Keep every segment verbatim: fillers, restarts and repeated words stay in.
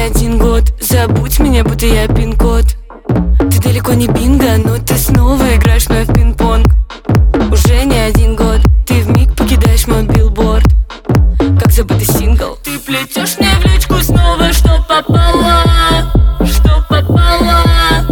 один год. Забудь меня, будто я пин-код. Ты далеко не бинго, но ты снова играешь мной в пинг-понг. Уже не один год, ты вмиг покидаешь мой билборд, как забытый сингл. Ты плетешь мне в личку снова, что попало, что попало,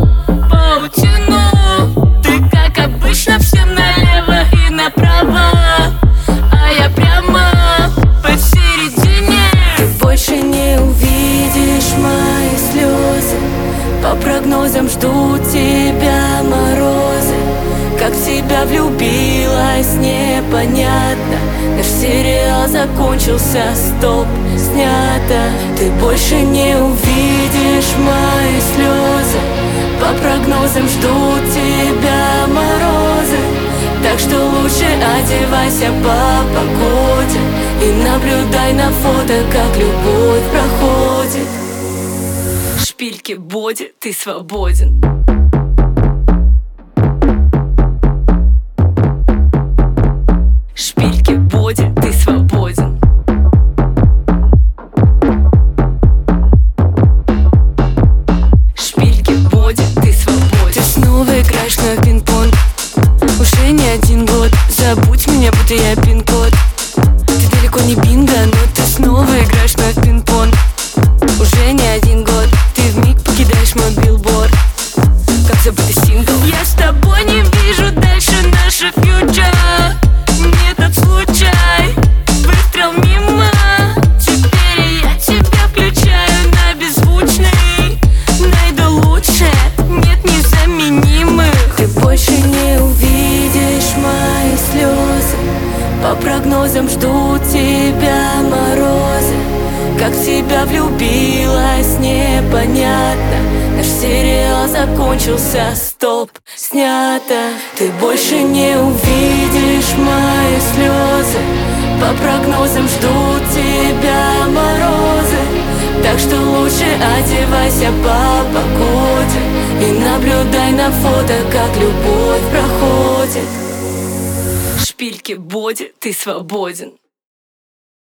паутину. Ты, как обычно, всем налево и направо, а я прямо посередине. Ты больше не увидишь мои слезы. По прогнозам ждут тебя морозы. Как в тебя влюбилась, непонятно. Наш сериал закончился, стоп, снято. Ты больше не увидишь мои слезы. По прогнозам ждут тебя морозы. Так что лучше одевайся по погоде и наблюдай на фото, как любовь проходит. Шпильки боди, ты свободен. Шпильки боди, ты свободен. Шпильки боди, ты свободен. Ты снова играешь на пинг-понг. Уже не один год. Забудь меня, будто я пин-код. Ты далеко не бинго, но ты снова играешь на пинг-понг. Уже не один год, ты вмиг покидаешь мой билборд, как забытый сингл. Я с тобой не вижу дальше наше фьючер. Не тот случай, выстрел мимо. Теперь я тебя включаю на беззвучный. Найду лучше, нет незаменимых. Ты больше не увидишь мои слезы. По прогнозам ждут тебя морозы. Как в тебя влюбилась, непонятно. Наш сериал закончился, стоп, снято. Ты больше не увидишь мои слезы. По прогнозам ждут тебя морозы. Так что лучше одевайся по погоде и наблюдай на фото, как любовь проходит. Шпильки боди, ты свободен.